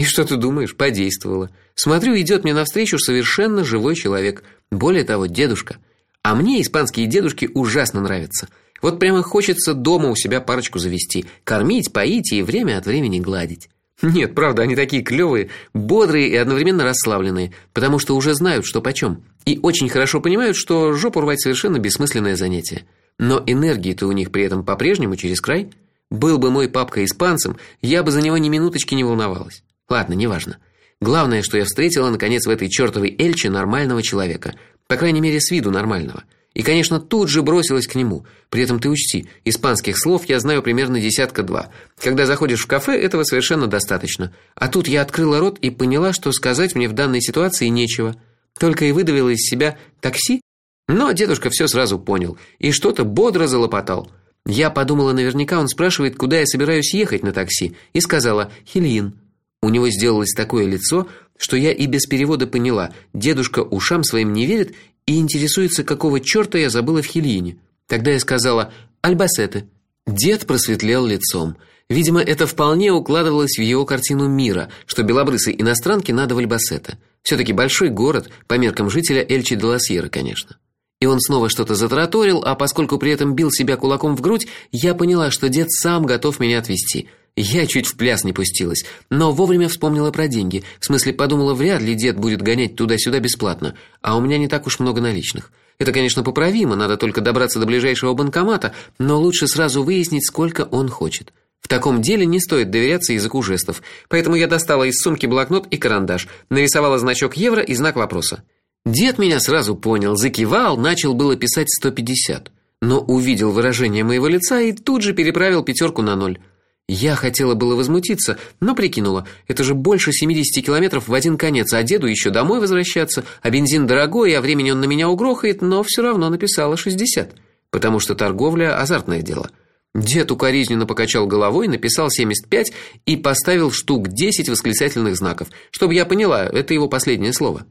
И что ты думаешь, подействовало. Смотрю, идет мне навстречу совершенно живой человек. Более того, дедушка. А мне испанские дедушки ужасно нравятся. Вот прямо хочется дома у себя парочку завести, кормить, поить и время от времени гладить. Нет, правда, они такие клёвые, бодрые и одновременно расслабленные, потому что уже знают, что почем, и очень хорошо понимают, что жопу рвать совершенно бессмысленное занятие. Но энергии-то у них при этом по-прежнему через край. Был бы мой папка испанцем, я бы за него ни минуточки не волновалась. Ладно, неважно. Главное, что я встретила наконец в этой чёртовой Эльче нормального человека, по крайней мере, с виду нормального. И, конечно, тут же бросилась к нему. При этом ты учти, испанских слов я знаю примерно десятка-два. Когда заходишь в кафе, этого совершенно достаточно. А тут я открыла рот и поняла, что сказать мне в данной ситуации нечего. Только и выдавила из себя: "Такси?" Но дедушка все сразу понял и что-то бодро залопотал. Я подумала, наверняка он спрашивает, куда я собираюсь ехать на такси, и сказала: "Хильин". У него сделалось такое лицо, что я и без перевода поняла: дедушка ушам своим не верит и интересуется, какого чёрта я забыла в Хильине. Тогда я сказала: "Альбасете". Дед просветлел лицом. Видимо, это вполне укладывалось в его картину мира, что белобрысой иностранке надо в Альбасете. все таки большой город по меркам жителя Эльчи-де-ла-Сьерра, конечно. И он снова что-то затараторил, а поскольку при этом бил себя кулаком в грудь, я поняла, что дед сам готов меня отвезти. Я чуть в пляс не пустилась, но вовремя вспомнила про деньги. В смысле, подумала, вряд ли дед будет гонять туда-сюда бесплатно, а у меня не так уж много наличных. Это, конечно, поправимо, надо только добраться до ближайшего банкомата, но лучше сразу выяснить, сколько он хочет. В таком деле не стоит доверяться языку жестов. Поэтому я достала из сумки блокнот и карандаш, нарисовала значок евро и знак вопроса. Дед меня сразу понял, закивал, начал было писать 150, но увидел выражение моего лица и тут же переправил пятерку на 0. Я хотела было возмутиться, но прикинула: это же больше 70 километров в один конец, а деду еще домой возвращаться, а бензин дорогой, а времени он на меня угрохает, но все равно написала 60, потому что торговля азартное дело. Дед укоризненно покачал головой, написал 75 и поставил штук 10 восклицательных знаков, чтобы я поняла, это его последнее слово.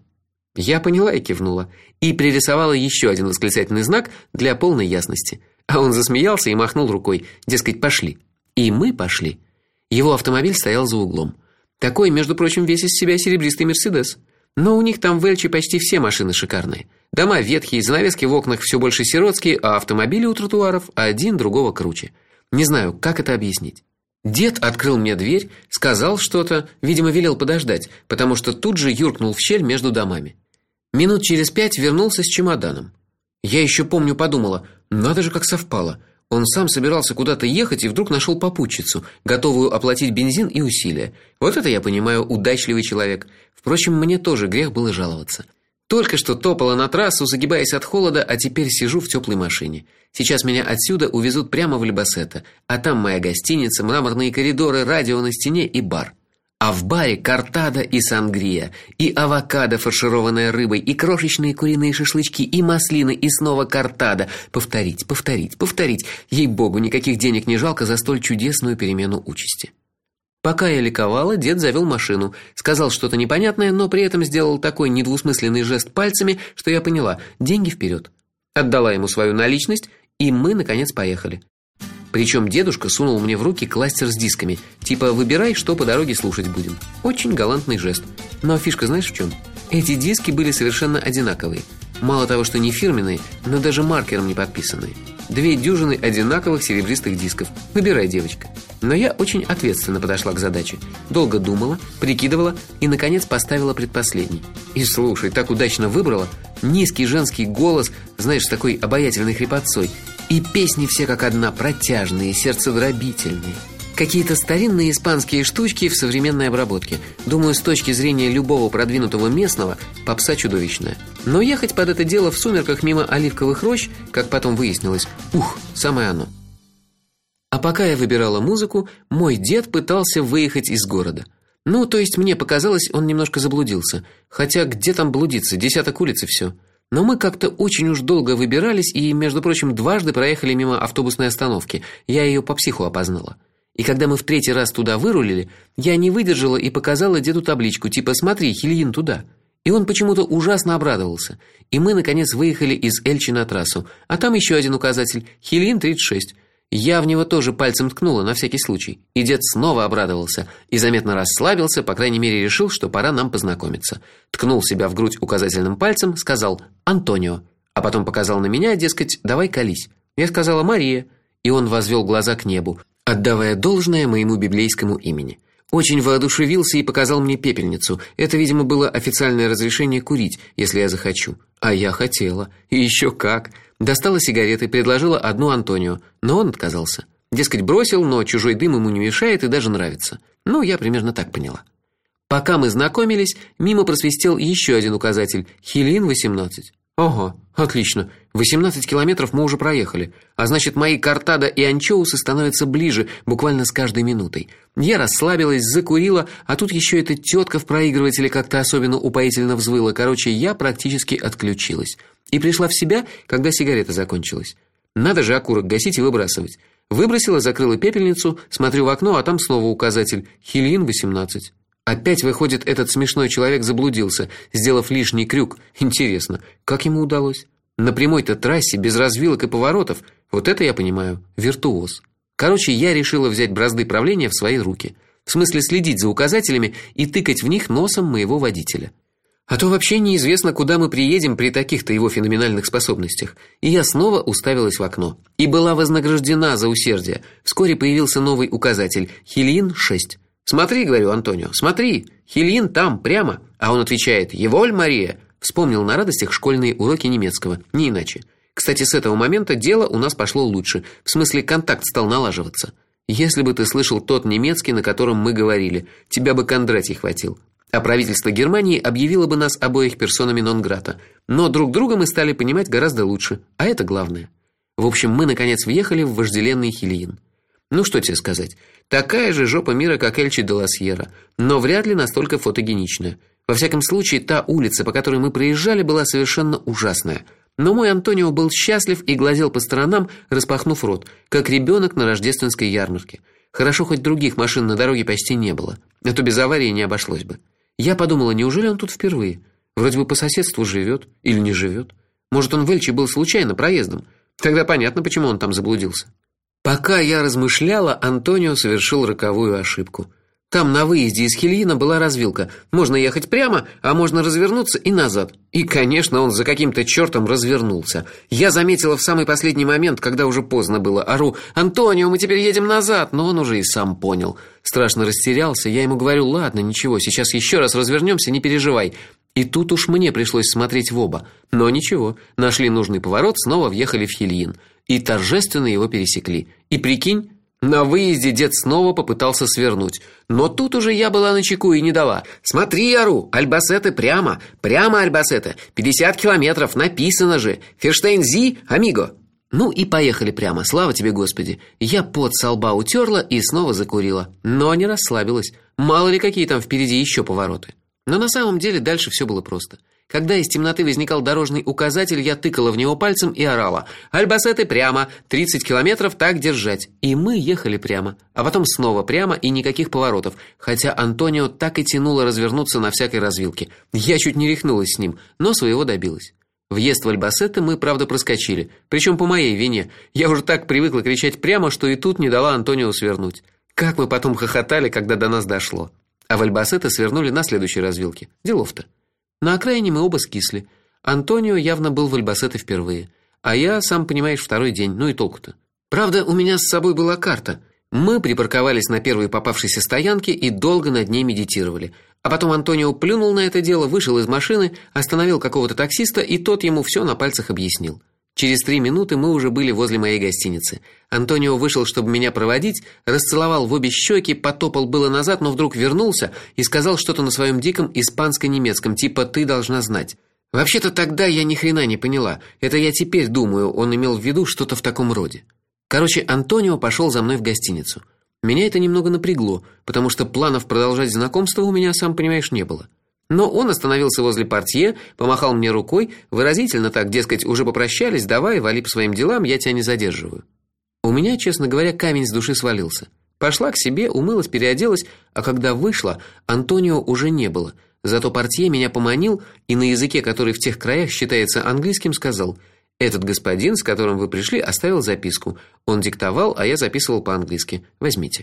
Я поняла и кивнула, и пририсовала еще один восклицательный знак для полной ясности. А он засмеялся и махнул рукой, дескать, пошли. И мы пошли. Его автомобиль стоял за углом. Такой, между прочим, весь из себя серебристый Мерседес. Но у них там в Эльче почти все машины шикарные. Дома ветхие, занавески в окнах все больше сиротские, а автомобили у тротуаров один другого круче. Не знаю, как это объяснить. Дед открыл мне дверь, сказал что-то, видимо, велел подождать, потому что тут же юркнул в щель между домами. Минут через 5 вернулся с чемоданом. Я еще помню, подумала: надо же, как совпало. Он сам собирался куда-то ехать и вдруг нашел попутчицу, готовую оплатить бензин и усилия. Вот это я понимаю, удачливый человек. Впрочем, мне тоже грех было жаловаться. Только что топала на трассу, загибаясь от холода, а теперь сижу в теплой машине. Сейчас меня отсюда увезут прямо в Альбасете, а там моя гостиница, мраморные коридоры, радио на стене и бар. А в баре кортадо и сангрия, и авокадо, фаршированная рыбой, и крошечные куриные шашлычки, и маслины, и снова кортадо. Повторить. Ей-богу, никаких денег не жалко за столь чудесную перемену участи. Пока я ликовала, дед завел машину, сказал что-то непонятное, но при этом сделал такой недвусмысленный жест пальцами, что я поняла: деньги вперед. Отдала ему свою наличность, и мы наконец поехали. Причем дедушка сунул мне в руки кластер с дисками, типа: выбирай, что по дороге слушать будем. Очень галантный жест. Но фишка знаешь в чем? Эти диски были совершенно одинаковые. Мало того, что не фирменные, но даже маркером не подписанные. 2 дюжины одинаковых серебристых дисков. Выбирай, девочка. Но я очень ответственно подошла к задаче. Долго думала, прикидывала и наконец поставила предпоследний. И слушай, так удачно выбрала. Низкий женский голос, знаешь, с такой обаятельной хрипотцой. И песни все как одна, протяжные, сердцедробительные. Какие-то старинные испанские штучки в современной обработке. Думаю, с точки зрения любого продвинутого местного, попса чудовищная. Но ехать под это дело в сумерках мимо оливковых рощ, как потом выяснилось, самое оно. А пока я выбирала музыку, мой дед пытался выехать из города. Ну, то есть мне показалось, он немножко заблудился. Хотя где там блудиться, десяток улиц и все. Но мы как-то очень уж долго выбирались и, между прочим, дважды проехали мимо автобусной остановки. Я ее по психу опознала. И когда мы в 3-й раз туда вырулили, я не выдержала и показала деду табличку, типа: смотри, Хильин туда. И он почему-то ужасно обрадовался. И мы наконец выехали из Эльчи на трассу. А там еще один указатель: Хильин 36. Я в него тоже пальцем ткнула на всякий случай. И дед снова обрадовался и заметно расслабился, по крайней мере, решил, что пора нам познакомиться. Ткнул себя в грудь указательным пальцем, сказал: "Антонио", а потом показал на меня, дескать: "Давай колись". Я сказала: "Мария", и он возвел глаза к небу, отдавая должное моему библейскому имени. Очень воодушевился и показал мне пепельницу. Это, видимо, было официальное разрешение курить, если я захочу. А я хотела. И еще как. Достала сигареты, предложила одну Антонио, но он отказался. Дескать, бросил, но чужой дым ему не мешает и даже нравится. Ну, я примерно так поняла. Пока мы знакомились, мимо просвистел еще один указатель: Хелиин 18. Ого, отлично. 18 километров мы уже проехали. А значит, мои кортадо и анчоусы становятся ближе буквально с каждой минутой. Я расслабилась, закурила, а тут еще эта тетка в проигрывателе как-то особенно упоительно взвыла. Короче, я практически отключилась. И пришла в себя, когда сигарета закончилась. Надо же окурок гасить и выбрасывать. Выбросила, закрыла пепельницу, смотрю в окно, а там снова указатель: Хелиин 18. Опять, выходит, этот смешной человек заблудился, сделав лишний крюк. Интересно, как ему удалось? На прямой-то трассе, без развилок и поворотов. Вот это я понимаю, виртуоз. Короче, я решила взять бразды правления в свои руки. В смысле, следить за указателями и тыкать в них носом моего водителя. А то вообще неизвестно, куда мы приедем при таких-то его феноменальных способностях. И я снова уставилась в окно. И была вознаграждена за усердие. Вскоре появился новый указатель: Хелиин 6. «Смотри, — говорю Антонио, — смотри, Хелиин там, прямо». А он отвечает: «Еволь, Мария». Вспомнил на радостях школьные уроки немецкого, не иначе. Кстати, с этого момента дело у нас пошло лучше. В смысле, контакт стал налаживаться. Если бы ты слышал тот немецкий, на котором мы говорили, тебя бы Кондратий хватил. А правительство Германии объявило бы нас обоих персонами нон-грата. Но друг друга мы стали понимать гораздо лучше, а это главное. В общем, мы наконец въехали в вожделенный Хелиин. Ну что тебе сказать? Такая же жопа мира, как Эльче де ла Сьерра, но вряд ли настолько фотогеничная. Во всяком случае, та улица, по которой мы проезжали, была совершенно ужасная. Но мой Антонио был счастлив и глазел по сторонам, распахнув рот, как ребенок на рождественской ярмарке. Хорошо, хоть других машин на дороге почти не было, а то без аварии не обошлось бы. Я подумала, неужели он тут впервые? Вроде бы по соседству живет или не живет. Может, он в Эльче был случайно проездом? Тогда понятно, почему он там заблудился. Пока я размышляла, Антонио совершил роковую ошибку. Там на выезде из Хелиина была развилка. Можно ехать прямо, а можно развернуться и назад. И, конечно, он за каким-то чертом развернулся. Я заметила в самый последний момент, когда уже поздно было. Ору: «Антонио, мы теперь едем назад!» Но он уже и сам понял. Страшно растерялся. Я ему говорю: «Ладно, ничего, сейчас еще раз развернемся, не переживай». И тут уж мне пришлось смотреть в оба. Но ничего, нашли нужный поворот, снова въехали в Хелиин. И торжественно его пересекли. И прикинь, на выезде дед снова попытался свернуть. Но тут уже я была начеку и не дала. «Смотри, ору, Альбасете прямо, прямо Альбасете, 50 километров, написано же, Ферштейн-Зи, амиго». Ну и поехали прямо, слава тебе, Господи. Я пот со лба утерла и снова закурила. Но не расслабилась. Мало ли какие там впереди еще повороты. Но на самом деле дальше все было просто. Когда из темноты возникал дорожный указатель, я тыкала в него пальцем и орала: «Альбасете прямо, 30 километров, так держать». И мы ехали прямо, а потом снова прямо и никаких поворотов, хотя Антонио так и тянуло развернуться на всякой развилке. Я чуть не рехнулась с ним, но своего добилась. Въезд в Альбасете мы, правда, проскочили, причем по моей вине. Я уже так привыкла кричать прямо, что и тут не дала Антонио свернуть. Как мы потом хохотали, когда до нас дошло. А в Альбасете свернули на следующей развилке. Делов-то. На окраине мы оба скисли. Антонио явно был в Альбасете впервые, а я, сам понимаешь, второй день. Ну и толку-то. Правда, у меня с собой была карта. Мы припарковались на первой попавшейся стоянке и долго над ней медитировали. А потом Антонио плюнул на это дело, вышел из машины, остановил какого-то таксиста, и тот ему все на пальцах объяснил. Через 3 минуты мы уже были возле моей гостиницы. Антонио вышел, чтобы меня проводить, расцеловал в обе щеки, потопал было назад, но вдруг вернулся и сказал что-то на своем диком испанско-немецком, типа «ты должна знать». Вообще-то тогда я ни хрена не поняла. Это я теперь думаю, он имел в виду что-то в таком роде. Короче, Антонио пошел за мной в гостиницу. Меня это немного напрягло, потому что планов продолжать знакомство у меня, сам понимаешь, не было. Но он остановился возле портье, помахал мне рукой, выразительно так, дескать, уже попрощались, давай, вали по своим делам, я тебя не задерживаю. У меня, честно говоря, камень с души свалился. Пошла к себе, умылась, переоделась, а когда вышла, Антонио уже не было. Зато портье меня поманил и на языке, который в тех краях считается английским, сказал: Этот господин, с которым вы пришли, оставил записку. Он диктовал, а я записывал по-английски. Возьмите.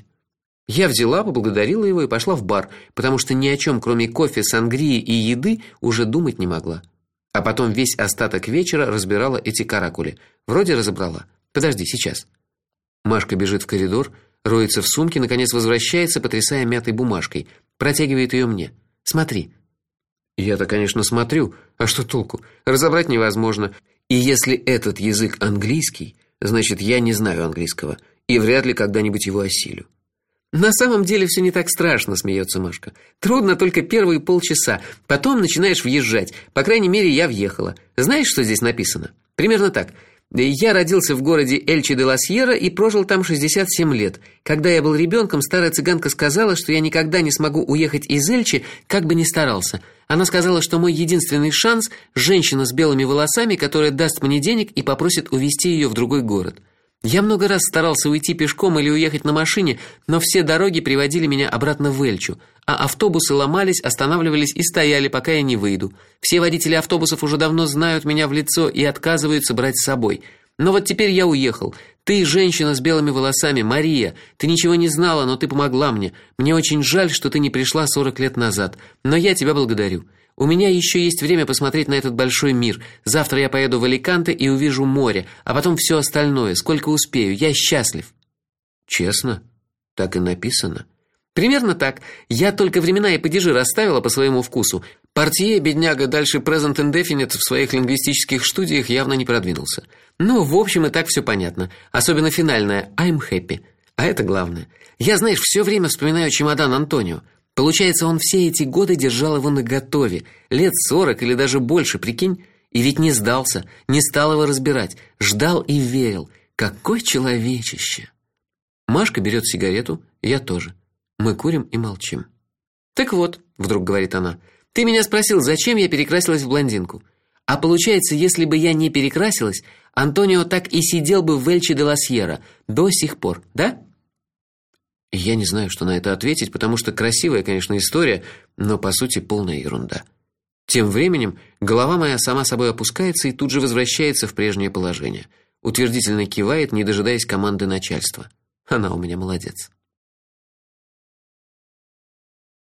Я взяла, поблагодарила его и пошла в бар, потому что ни о чем, кроме кофе, сангрии и еды, уже думать не могла. А потом весь остаток вечера разбирала эти каракули. Вроде разобрала. Подожди, сейчас. Машка бежит в коридор, роется в сумке, наконец возвращается, потрясая мятой бумажкой, протягивает ее мне. Смотри. Я-то, конечно, смотрю, а что толку? Разобрать невозможно. И если этот язык английский, значит, я не знаю английского и вряд ли когда-нибудь его осилю. На самом деле все не так страшно, смеется Машка. Трудно только первые полчаса, потом начинаешь въезжать. По крайней мере, я въехала. Знаешь, что здесь написано? Примерно так. Я родился в городе Эльче-де-ла-Сьерра и прожил там 67 лет. Когда я был ребенком, старая цыганка сказала, что я никогда не смогу уехать из Эльче, как бы ни старался. Она сказала, что мой единственный шанс женщина с белыми волосами, которая даст мне денег и попросит увезти ее в другой город. Я много раз старался уйти пешком или уехать на машине, но все дороги приводили меня обратно в Эльчу, а автобусы ломались, останавливались и стояли, пока я не выйду. Все водители автобусов уже давно знают меня в лицо и отказываются брать с собой. Но вот теперь я уехал. Ты, женщина с белыми волосами, Мария, ты ничего не знала, но ты помогла мне. Мне очень жаль, что ты не пришла 40 лет назад, но я тебя благодарю. У меня еще есть время посмотреть на этот большой мир. Завтра я поеду в Аликанте и увижу море, а потом все остальное, сколько успею. Я счастлив. Честно? Так и написано. Примерно так. Я только времена и падежи расставила по своему вкусу. Портье, бедняга, дальше present indefinite в своих лингвистических студиях явно не продвинулся. Но, в общем, и так все понятно. Особенно финальное I'm happy. А это главное. Я, знаешь, все время вспоминаю чемодан Антонио. Получается, он все эти годы держал его наготове, лет 40 или даже больше, прикинь, и ведь не сдался, не стал его разбирать, ждал и верил. Какой человечище. Машка берет сигарету, я тоже. Мы курим и молчим. Так вот, вдруг говорит она. Ты меня спросил, зачем я перекрасилась в блондинку? А получается, если бы я не перекрасилась, Антонио так и сидел бы в Эльче-де-ла-Сьерра до сих пор, да? Я не знаю, что на это ответить, потому что красивая, конечно, история, но по сути полная ерунда. Тем временем голова моя сама собой опускается и тут же возвращается в прежнее положение. Утвердительно кивает, не дожидаясь команды начальства. Она у меня молодец.